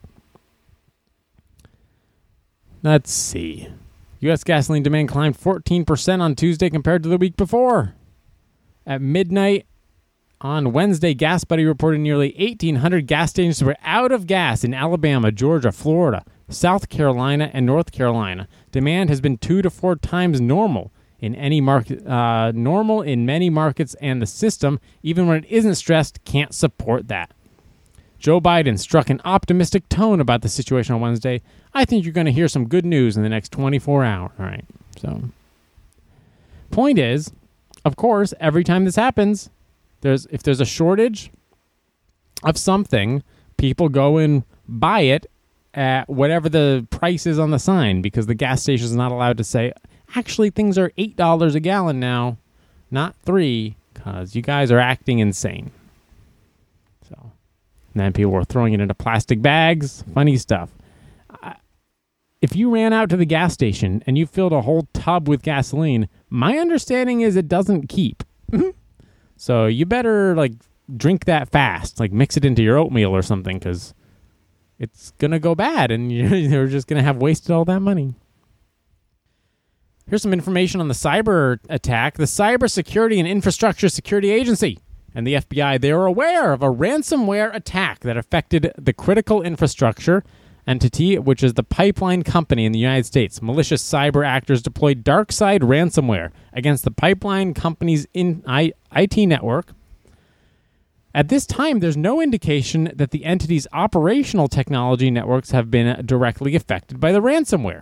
Let's see. U S gasoline demand climbed fourteen percent on Tuesday compared to the week before. At midnight on Wednesday, GasBuddy reported nearly eighteen hundred gas stations were out of gas in Alabama, Georgia, Florida, South Carolina, and North Carolina. Demand has been two to four times normal in any market, uh, normal in many markets, and the system, even when it isn't stressed, can't support that. Joe Biden struck an optimistic tone about the situation on Wednesday. I think you're going to hear some good news in the next twenty-four hours. All right. So, point is, of course, every time this happens, there's if there's a shortage of something, people go and buy it at whatever the price is on the sign because the gas station is not allowed to say, actually, things are eight dollars a gallon now, not three, because you guys are acting insane. So, and then people were throwing it into plastic bags. Funny stuff. I, if you ran out to the gas station and you filled a whole tub with gasoline, my understanding is it doesn't keep. So you better like drink that fast, like mix it into your oatmeal or something, because it's going to go bad and you're, you're just going to have wasted all that money. Here's some information on the cyber attack. The Cybersecurity and Infrastructure Security Agency and the F B I, they are aware of a ransomware attack that affected the critical infrastructure entity, which is the pipeline company in the United States. Malicious cyber actors deployed DarkSide ransomware against the pipeline company's in I- IT network. At this time, there's no indication that the entity's operational technology networks have been directly affected by the ransomware.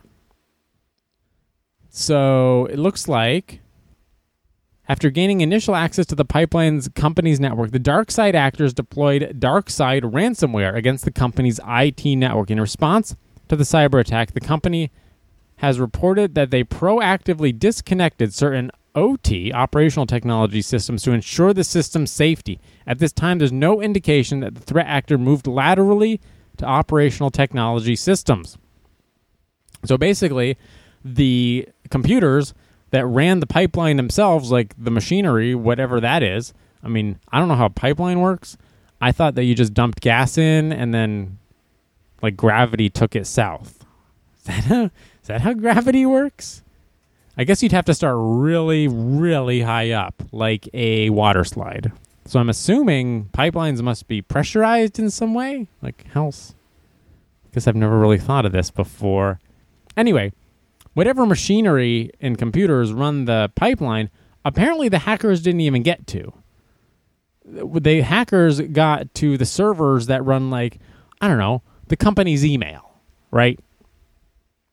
So it looks like after gaining initial access to the pipeline's company's network, the DarkSide actors deployed DarkSide ransomware against the company's I T network. In response to the cyber attack, the company has reported that they proactively disconnected certain O T, operational technology systems, to ensure the system's safety. At this time, there's no indication that the threat actor moved laterally to operational technology systems. So basically, the computers that ran the pipeline themselves, like the machinery, whatever that is. I mean, I don't know how a pipeline works. I thought that you just dumped gas in and then, like, gravity took it south. Is that how, is that how gravity works? I guess you'd have to start really, really high up, like a water slide. So I'm assuming pipelines must be pressurized in some way. Like, how else? I guess I've never really thought of this before. Anyway, whatever machinery and computers run the pipeline, apparently the hackers didn't even get to. The hackers got to the servers that run, like, I don't know, the company's email, right?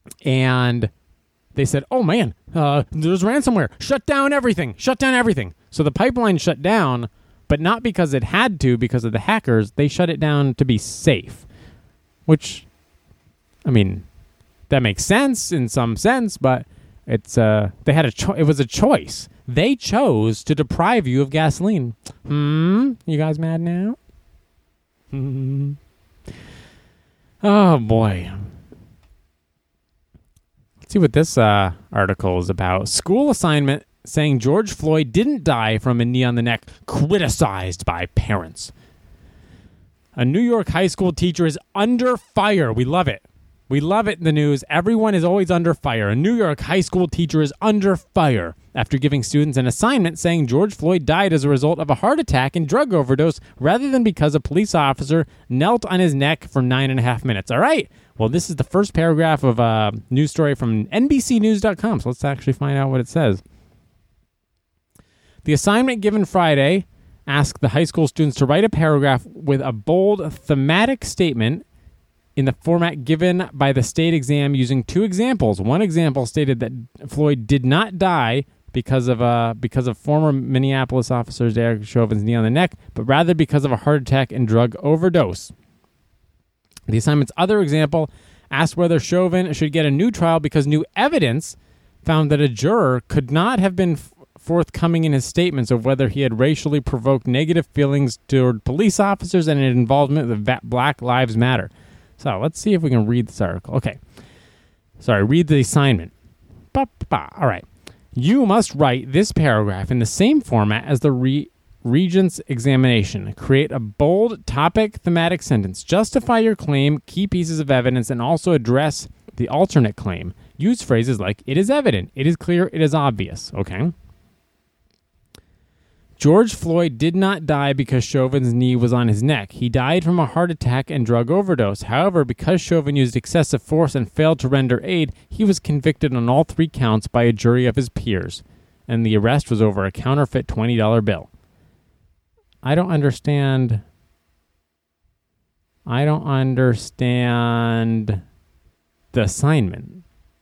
And they said, oh, man, uh, there's ransomware. Shut down everything. Shut down everything. So the pipeline shut down, but not because it had to, because of the hackers. They shut it down to be safe, which, I mean, that makes sense in some sense, but it's uh, they had a cho- it was a choice. They chose to deprive you of gasoline. Hmm? You guys mad now? Hmm. Oh, boy. See what this uh, article is about. School assignment saying George Floyd didn't die from a knee on the neck, criticized by parents. A New York high school teacher is under fire. We love it. We love it in the news. Everyone is always under fire. A New York high school teacher is under fire after giving students an assignment saying George Floyd died as a result of a heart attack and drug overdose rather than because a police officer knelt on his neck for nine and a half minutes. All right. Well, this is the first paragraph of a news story from N B C news dot com, so let's actually find out what it says. The assignment given Friday asked the high school students to write a paragraph with a bold thematic statement in the format given by the state exam using two examples. One example stated that Floyd did not die because of uh, because of former Minneapolis officer Derek Chauvin's knee on the neck, but rather because of a heart attack and drug overdose. The assignment's other example asked whether Chauvin should get a new trial because new evidence found that a juror could not have been f- forthcoming in his statements of whether he had racially provoked negative feelings toward police officers and an involvement with Va- Black Lives Matter. So let's see if we can read this article. Okay. Sorry, read the assignment. Ba-ba. All right. You must write this paragraph in the same format as the re- Regents examination. Create a bold topic thematic sentence. Justify your claim, key pieces of evidence, and also address the alternate claim. Use phrases like, it is evident, it is clear, it is obvious. Okay? George Floyd did not die because Chauvin's knee was on his neck. He died from a heart attack and drug overdose. However, because Chauvin used excessive force and failed to render aid, he was convicted on all three counts by a jury of his peers, and the arrest was over a counterfeit twenty dollar bill. I don't understand. I don't understand the assignment.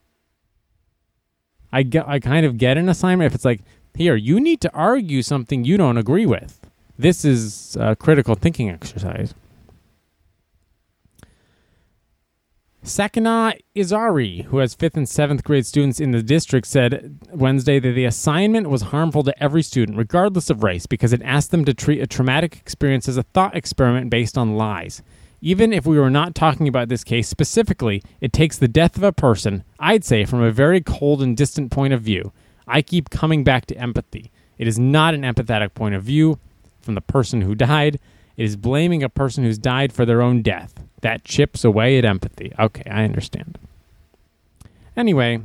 I get, I kind of get an assignment if it's like, here, you need to argue something you don't agree with. This is a critical thinking exercise. Sakina Izari, who has fifth and seventh grade students in the district, said Wednesday that the assignment was harmful to every student, regardless of race, because it asked them to treat a traumatic experience as a thought experiment based on lies. Even if we were not talking about this case specifically, it takes the death of a person, I'd say, from a very cold and distant point of view. I keep coming back to empathy. It is not an empathetic point of view from the person who died. It is blaming a person who's died for their own death. That chips away at empathy. Okay, I understand. Anyway,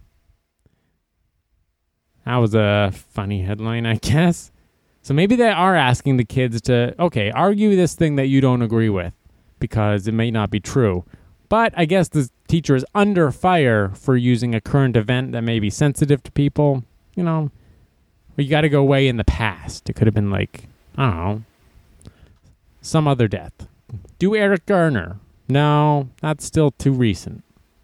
that was a funny headline, I guess. So maybe they are asking the kids to, okay, argue this thing that you don't agree with, because it may not be true. But I guess the teacher is under fire for using a current event that may be sensitive to people. You know, you got to go way in the past. It could have been like, I don't know, some other death. Do Eric Garner. No, that's still too recent.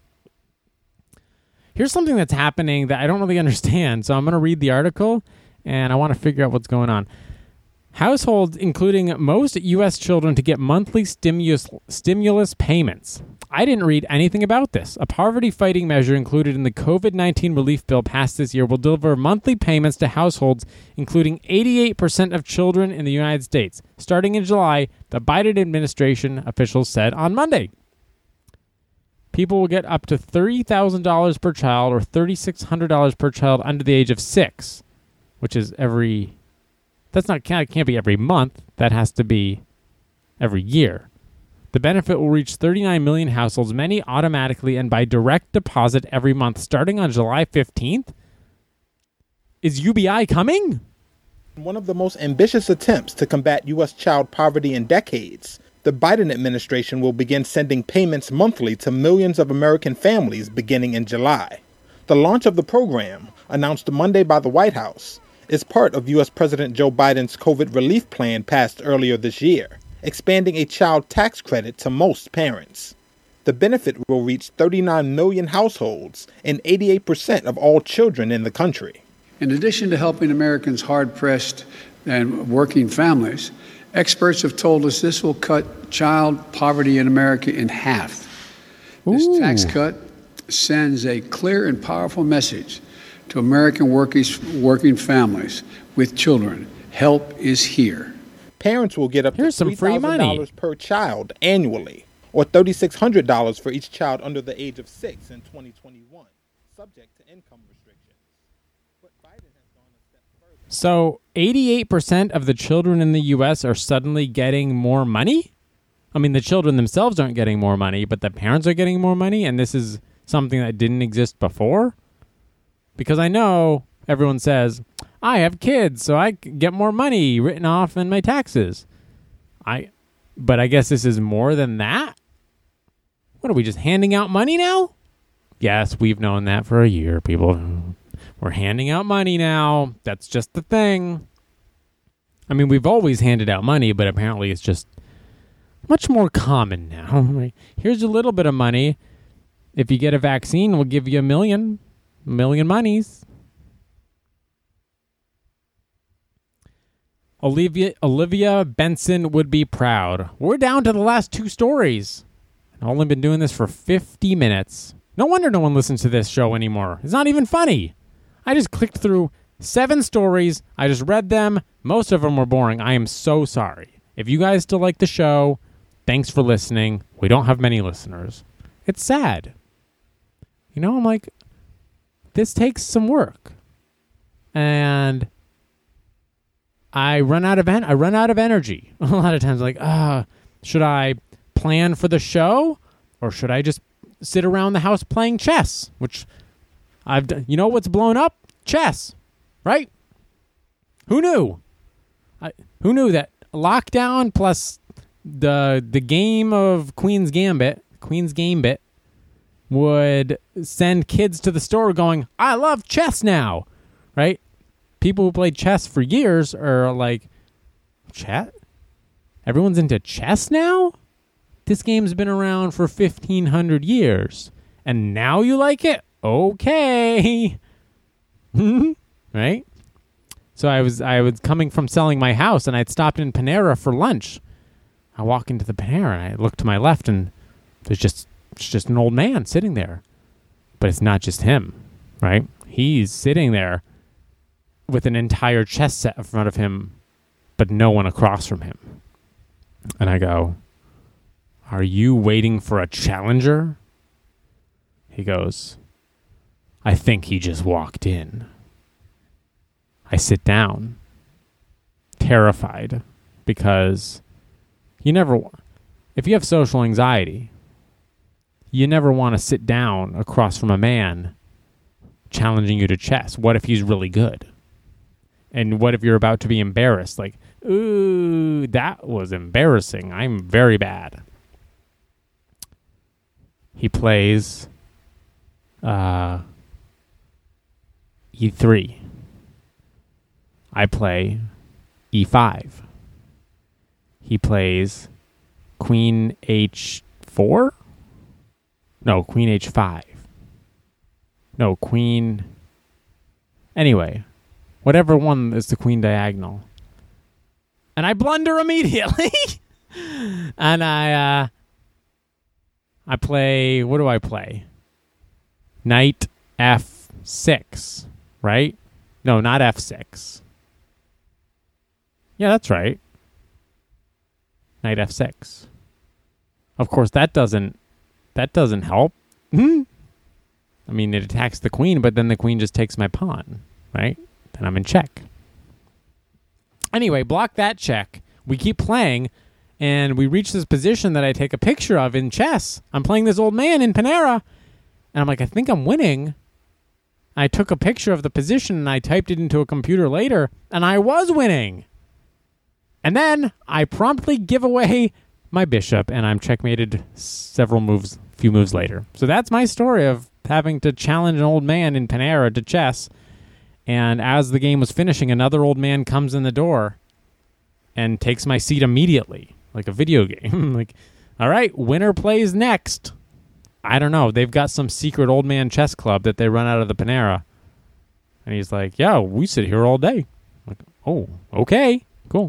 Here's something that's happening that I don't really understand. So I'm going to read the article, and I want to figure out what's going on. Households, including most U S children, to get monthly stimulus stimulus payments. I didn't read anything about this. A poverty-fighting measure included in the covid nineteen relief bill passed this year will deliver monthly payments to households, including eighty-eight percent of children in the United States. Starting in July, the Biden administration officials said on Monday. People will get up to thirty thousand dollars per child or three thousand six hundred dollars per child under the age of six, which is every... That's not can't, can't be every month. That has to be every year. The benefit will reach thirty-nine million households, many automatically and by direct deposit every month, starting on July fifteenth. Is U B I coming? One of the most ambitious attempts to combat U S child poverty in decades, the Biden administration will begin sending payments monthly to millions of American families beginning in July. The launch of the program, announced Monday by the White House, is part of U S President Joe Biden's COVID relief plan passed earlier this year, expanding a child tax credit to most parents. The benefit will reach thirty-nine million households and eighty-eight percent of all children in the country. In addition to helping Americans hard-pressed and working families, experts have told us this will cut child poverty in America in half. This Ooh. tax cut sends a clear and powerful message to American workies, working families with children. Help is here. Parents will get up Here's to some three free thousand dollars money. per child annually, or three thousand six hundred dollars for each child under the age of six in twenty twenty-one, subject to income restrictions. But Biden has gone a step further. So eighty-eight percent of the children in the U S are suddenly getting more money? I mean, the children themselves aren't getting more money, but the parents are getting more money, and this is something that didn't exist before? Because I know everyone says, I have kids, so I get more money written off in my taxes. I, But I guess this is more than that? What, are we just handing out money now? Yes, we've known that for a year, people. We're handing out money now. That's just the thing. I mean, we've always handed out money, but apparently it's just much more common now. Here's a little bit of money. If you get a vaccine, we'll give you a million. A million monies. Olivia Olivia Benson would be proud. We're down to the last two stories. I've only been doing this for fifty minutes. No wonder no one listens to this show anymore. It's not even funny. I just clicked through seven stories. I just read them. Most of them were boring. I am so sorry. If you guys still like the show, thanks for listening. We don't have many listeners. It's sad. You know, I'm like, this takes some work. And I run out of en- I run out of energy. A lot of times like, ah, should I plan for the show or should I just sit around the house playing chess? Which I've done. You know what's blown up? Chess. Right? Who knew? I, who knew that lockdown plus the the game of Queen's Gambit, Queen's Gambit would send kids to the store going, I love chess now, right? People who played chess for years are like, chess? Everyone's into chess now? This game's been around for fifteen hundred years, and now you like it? Okay. Right? So I was I was coming from selling my house, and I'd stopped in Panera for lunch. I walk into the Panera, and I look to my left, and there's just it's just an old man sitting there. But it's not just him, right? He's sitting there with an entire chess set in front of him, but no one across from him. And I go, are you waiting for a challenger? He goes, I think he just walked in. I sit down, terrified, because you never, if you have social anxiety, you never want to sit down across from a man challenging you to chess. What if he's really good? And what if you're about to be embarrassed? Like, ooh, that was embarrassing. I'm very bad. He plays uh, E three. I play E five. He plays Queen H four? No, Queen H five. No, Queen... Anyway, whatever one is the Queen diagonal. And I blunder immediately. And I... Uh, I play... What do I play? Knight F six, right? No, not F six. Yeah, that's right. Knight F six. Of course, that doesn't that doesn't help. I mean, it attacks the queen, but then the queen just takes my pawn, right? Then I'm in check. Anyway, block that check. We keep playing, and we reach this position that I take a picture of in chess. I'm playing this old man in Panera, and I'm like, I think I'm winning. I took a picture of the position, and I typed it into a computer later, and I was winning. And then I promptly give away my bishop, and I'm checkmated several moves, few moves later. So that's my story of having to challenge an old man in Panera to chess. And as the game was finishing, another old man comes in the door and takes my seat immediately, like a video game. Like, all right, winner plays next. I don't know. They've got some secret old man chess club that they run out of the Panera. And he's like, yeah, we sit here all day. I'm like, oh, okay, cool.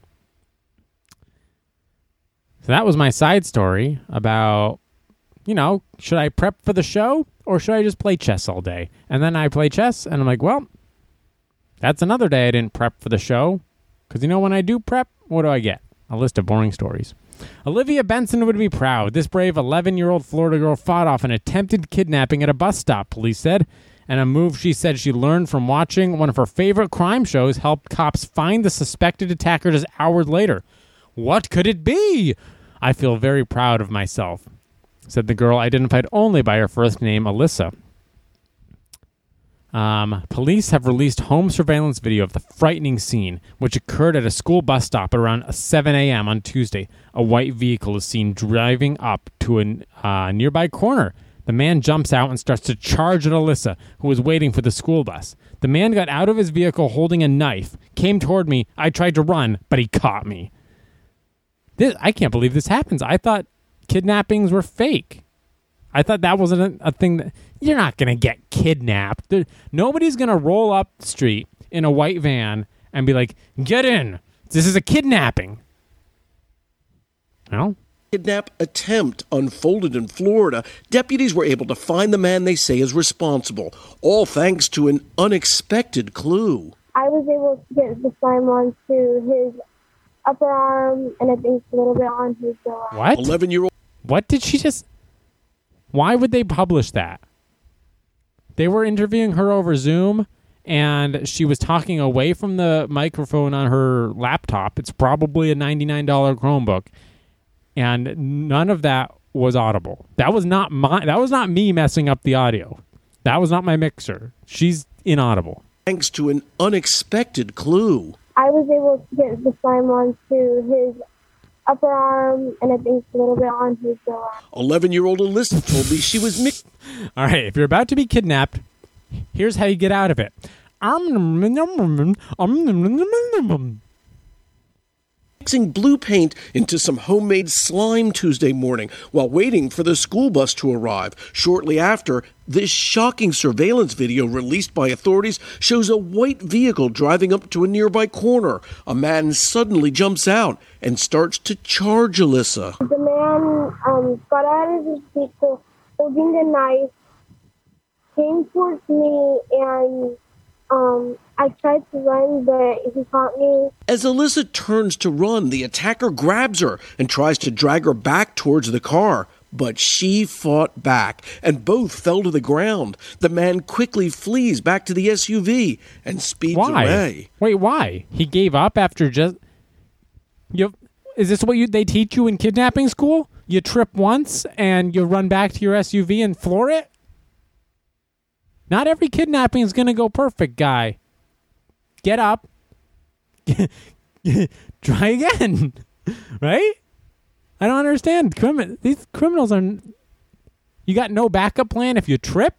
So that was my side story about, you know, should I prep for the show or should I just play chess all day? And then I play chess and I'm like, well, that's another day I didn't prep for the show. Because, you know, when I do prep, what do I get? A list of boring stories. Olivia Benson would be proud. This brave eleven-year-old Florida girl fought off an attempted kidnapping at a bus stop, police said. And a move she said she learned from watching one of her favorite crime shows helped cops find the suspected attacker just hours later. What could it be? I feel very proud of myself, said the girl, identified only by her first name, Alyssa. Um, police have released home surveillance video of the frightening scene, which occurred at a school bus stop around seven a.m. on Tuesday. A white vehicle is seen driving up to a uh, nearby corner. The man jumps out and starts to charge at Alyssa, who was waiting for the school bus. The man got out of his vehicle holding a knife, came toward me. I tried to run, but he caught me. This, I can't believe this happens. I thought kidnappings were fake. I thought that wasn't a, a thing that... You're not going to get kidnapped. There, nobody's going to roll up the street in a white van and be like, get in. This is a kidnapping. No? Kidnap attempt unfolded in Florida. Deputies were able to find the man they say is responsible, all thanks to an unexpected clue. I was able to get the slime onto his upper arm and I think a little bit on his lower arm. What? eleven-year-old. What did she just... Why would they publish that? They were interviewing her over Zoom, and she was talking away from the microphone on her laptop. It's probably a ninety-nine dollars Chromebook, and none of that was audible. That was not my. That was not me messing up the audio. That was not my mixer. She's inaudible. Thanks to an unexpected clue. I was able to get the slime onto his upper arm and I think a little bit on his lower arm. eleven-year-old Alyssa told me she was mixing. All right, if you're about to be kidnapped, here's how you get out of it. Mixing blue paint into some homemade slime Tuesday morning while waiting for the school bus to arrive. Shortly after, this shocking surveillance video released by authorities shows a white vehicle driving up to a nearby corner. A man suddenly jumps out and starts to charge Alyssa. The man um, got out of his vehicle holding a knife, came towards me, and um, I tried to run, but he caught me. As Alyssa turns to run, the attacker grabs her and tries to drag her back towards the car. But she fought back, and both fell to the ground. The man quickly flees back to the S U V and speeds why? away. Wait, why? He gave up after just... You, is this what you they teach you in kidnapping school? You trip once, and you run back to your S U V and floor it? Not every kidnapping is going to go perfect, guy. Get up. Try again. Right? I don't understand. Crimi- these criminals are... You got no backup plan if you trip?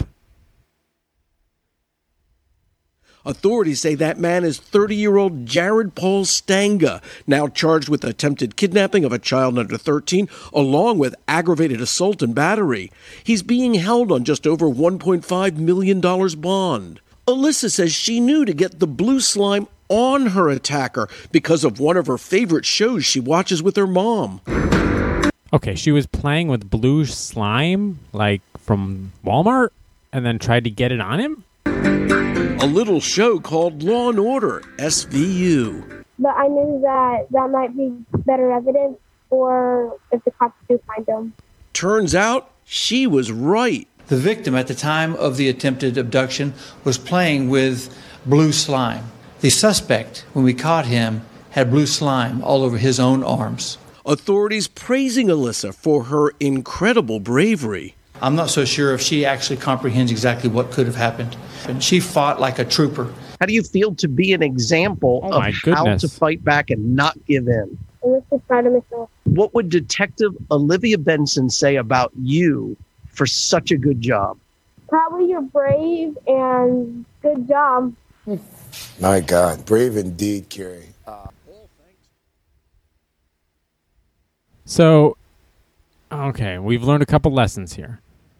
Authorities say that man is thirty-year-old Jared Paul Stanga, now charged with attempted kidnapping of a child under thirteen, along with aggravated assault and battery. He's being held on just over one point five million dollars bond. Alyssa says she knew to get the blue slime on her attacker because of one of her favorite shows she watches with her mom. Okay, she was playing with blue slime, like from Walmart, and then tried to get it on him? A little show called Law and Order, S V U. But I knew that that might be better evidence, or if the cops do find him. Turns out she was right. The victim at the time of the attempted abduction was playing with blue slime. The suspect, when we caught him, had blue slime all over his own arms. Authorities praising Alyssa for her incredible bravery. I'm not so sure if she actually comprehends exactly what could have happened. And she fought like a trooper. How do you feel to be an example oh of my how goodness. to fight back and not give in? I was just proud of myself. What would Detective Olivia Benson say about you for such a good job? Probably you're brave and good job. My God, brave indeed, Carrie. Uh, So, okay, we've learned a couple lessons here.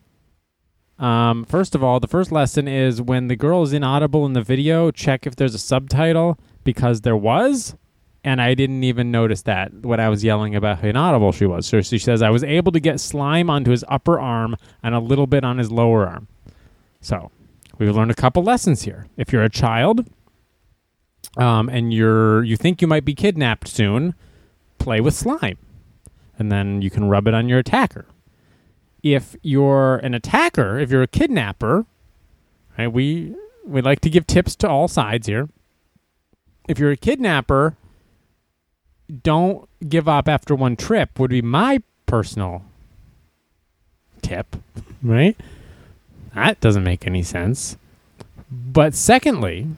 Um, first of all, the first lesson is when the girl is inaudible in the video, check if there's a subtitle, because there was, and I didn't even notice that when I was yelling about how inaudible she was. So she says, I was able to get slime onto his upper arm and a little bit on his lower arm. So we've learned a couple lessons here. If you're a child um, and you're you think you might be kidnapped soon, play with slime, and then you can rub it on your attacker. If you're an attacker, if you're a kidnapper, right, we we like to give tips to all sides here. If you're a kidnapper, don't give up after one trip would be my personal tip, right? That doesn't make any sense. But secondly,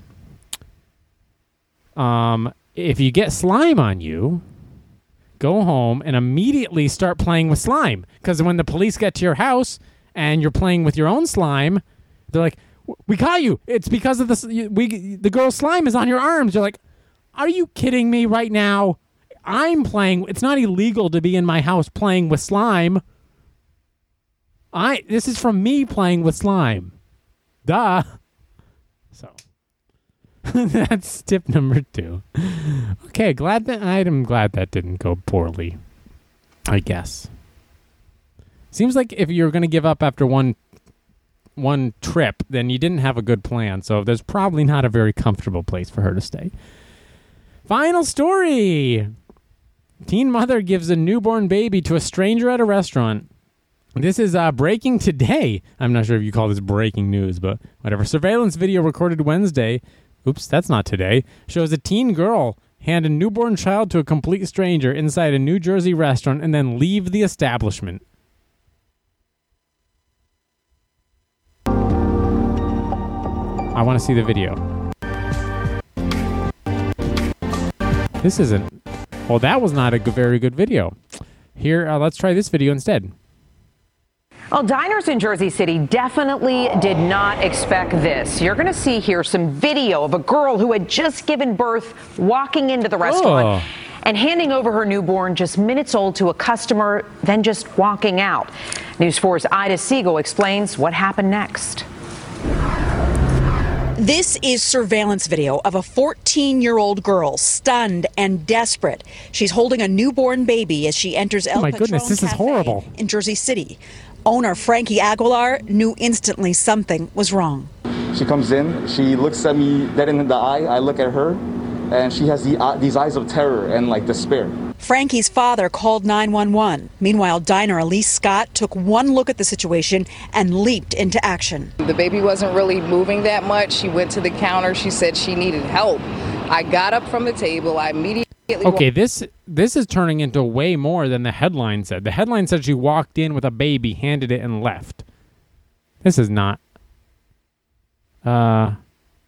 um, if you get slime on you, go home and immediately start playing with slime. Because when the police get to your house and you're playing with your own slime, they're like, we caught you. It's because of this. We, the girl's slime is on your arms. You're like, are you kidding me right now? I'm playing. It's not illegal to be in my house playing with slime. I. This is from me playing with slime. Duh. So that's tip number two. Okay, glad that I'm glad that didn't go poorly. I guess. Seems like if you're going to give up after one one trip, then you didn't have a good plan. So there's probably not a very comfortable place for her to stay. Final story. Teen mother gives a newborn baby to a stranger at a restaurant. This is uh, breaking today. I'm not sure if you call this breaking news, but whatever. Surveillance video recorded Wednesday. Oops, that's not today. Shows a teen girl hand a newborn child to a complete stranger inside a New Jersey restaurant and then leave the establishment. I want to see the video. This isn't... Well, that was not a good, very good video. Here, uh, let's try this video instead. Well, diners in Jersey City definitely did not expect this. You're going to see here some video of a girl who had just given birth walking into the restaurant oh. and handing over her newborn just minutes old to a customer, then just walking out. News four's Ida Siegel explains what happened next. This is surveillance video of a fourteen-year-old girl, stunned and desperate. She's holding a newborn baby as she enters El oh my Patron goodness, this Cafe is horrible. in Jersey City. Owner Frankie Aguilar knew instantly something was wrong. She comes in, she looks at me dead in the eye, I look at her, and she has the, uh, these eyes of terror and like despair. Frankie's father called nine one one. Meanwhile, diner Elise Scott took one look at the situation and leaped into action. The baby wasn't really moving that much. She went to the counter. She said she needed help. I got up from the table. I immediately... Okay, this this is turning into way more than the headline said. The headline said she walked in with a baby, handed it, and left. This is not... Uh...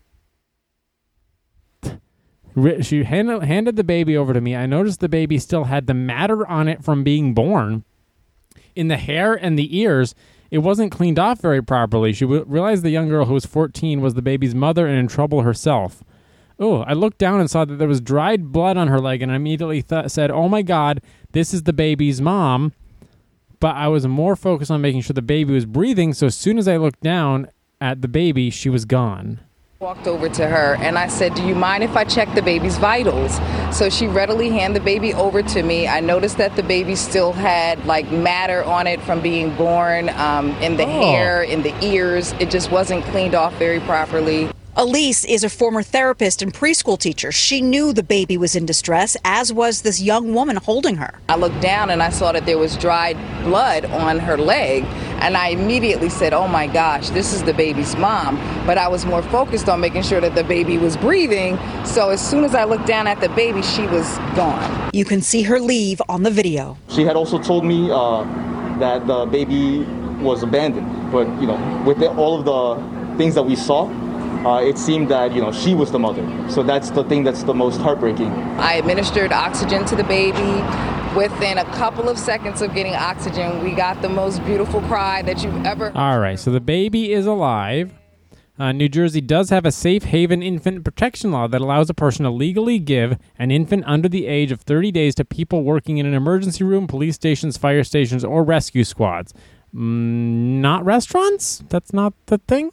She handed, handed the baby over to me. I noticed the baby still had the matter on it from being born. In the hair and the ears, it wasn't cleaned off very properly. She w- realized the young girl who was fourteen was the baby's mother and in trouble herself. Oh, I looked down and saw that there was dried blood on her leg, and I immediately th- said, oh my God, this is the baby's mom. But I was more focused on making sure the baby was breathing, so as soon as I looked down at the baby, she was gone. Walked over to her and I said, do you mind if I check the baby's vitals? So she readily handed the baby over to me. I noticed that the baby still had like matter on it from being born, um, in the oh. hair, in the ears. It just wasn't cleaned off very properly. Elise is a former therapist and preschool teacher. She knew the baby was in distress, as was this young woman holding her. I looked down and I saw that there was dried blood on her leg, and I immediately said, oh my gosh, this is the baby's mom. But I was more focused on making sure that the baby was breathing, so as soon as I looked down at the baby, she was gone. You can see her leave on the video. She had also told me uh, that the baby was abandoned, but you know, with the, all of the things that we saw, Uh, it seemed that, you know, she was the mother. So that's the thing that's the most heartbreaking. I administered oxygen to the baby. Within a couple of seconds of getting oxygen, we got the most beautiful cry that you've ever... All right, so the baby is alive. Uh, New Jersey does have a safe haven infant protection law that allows a person to legally give an infant under the age of thirty days to people working in an emergency room, police stations, fire stations, or rescue squads. Mm, not restaurants? That's not the thing?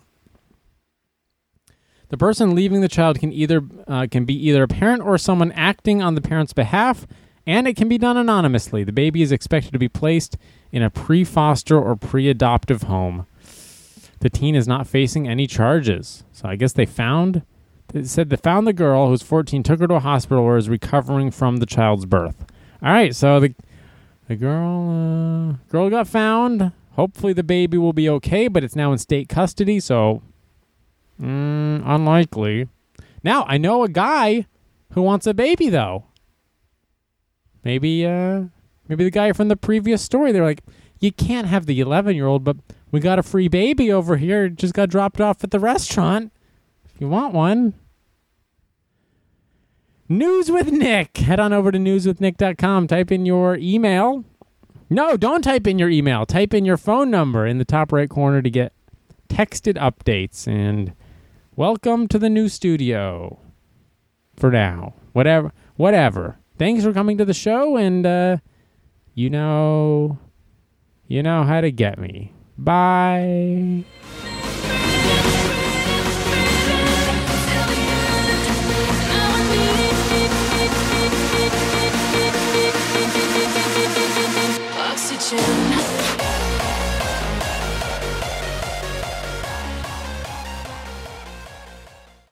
The person leaving the child can either uh, can be either a parent or someone acting on the parent's behalf, and it can be done anonymously. The baby is expected to be placed in a pre-foster or pre-adoptive home. The teen is not facing any charges. So I guess they found, they said they found the girl who's fourteen, took her to a hospital where is recovering from the child's birth. All right, so the the girl uh, girl got found. Hopefully the baby will be okay, but it's now in state custody, so mm, unlikely. Now, I know a guy who wants a baby, though. Maybe, uh, maybe the guy from the previous story, they're like, you can't have the eleven-year-old, but we got a free baby over here. It just got dropped off at the restaurant. If you want one. News with Nick. Head on over to news with nick dot com. Type in your email. No, don't type in your email. Type in your phone number in the top right corner to get texted updates. And welcome to the new studio. For now. Whatever. Whatever. Thanks for coming to the show, and uh, you know, you know how to get me. Bye.